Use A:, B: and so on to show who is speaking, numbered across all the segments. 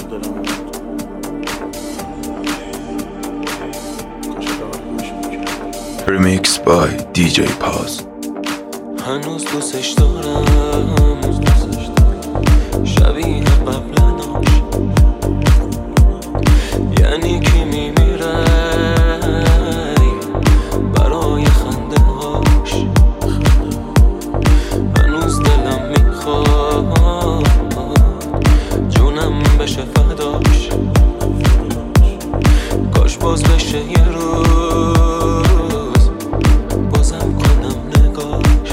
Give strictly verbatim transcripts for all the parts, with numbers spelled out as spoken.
A: دلم
B: Remix by دی جی پاز.
C: هنوز دوستش دارم، شبیه قبلناش. یعنی کی میمیره برای خنده هاش. هنوز دلم میخواد جونم بشه فداش. کاش باز بشه یه روز بازم کنم نگاش.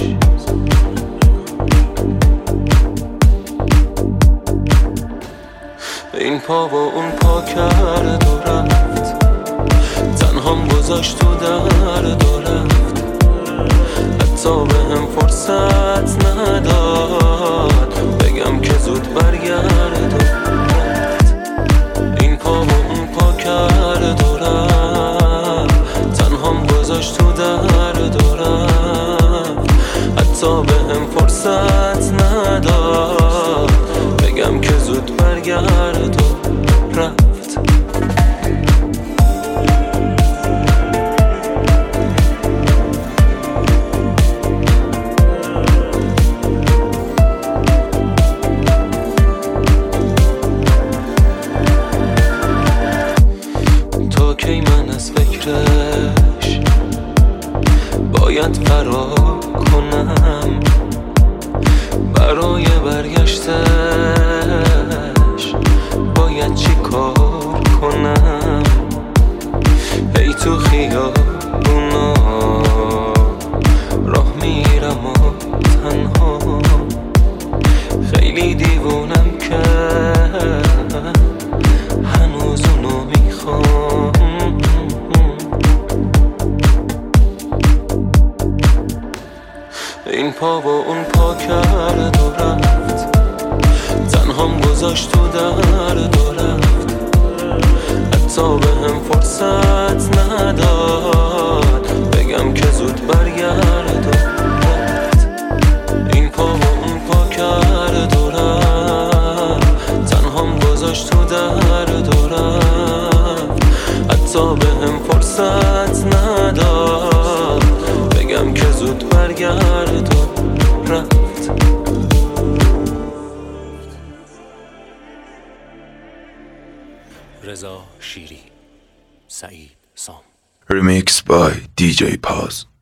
C: این پا و اون پا کرد و رفت، تنهام گذاشت تو درد و رفت. حتی به هم فرصت نداد بگم که زود برگرد و رفت. این پا و اون پا کرد و رفت، تنهام گذاشت تو درد و رفت. حتی به هم فرصت نداد بگم که زود برگرد و رفت. تا کی من از فکرش باید فرار کنم؟ برای برگشتش باید چی کار کنم؟ ای تو خیابونا راه میرم و تنها، خیلی دیوونم که هنوز اونو میخوام. این پا و اون پا کرد و رفت، تنهام گذاشت تو درد و رفت. حتی به هم فرصت نداد بگم که زود برگرد و رفت. این پا و اون پا کرد و رفت، تنهام گذاشت تو درد و رفت. حتی به هم فرصت نداد بگم که زود برگرد و رفت.
D: رضا شیری، سعید سام.
B: Remix by دی جی پاز.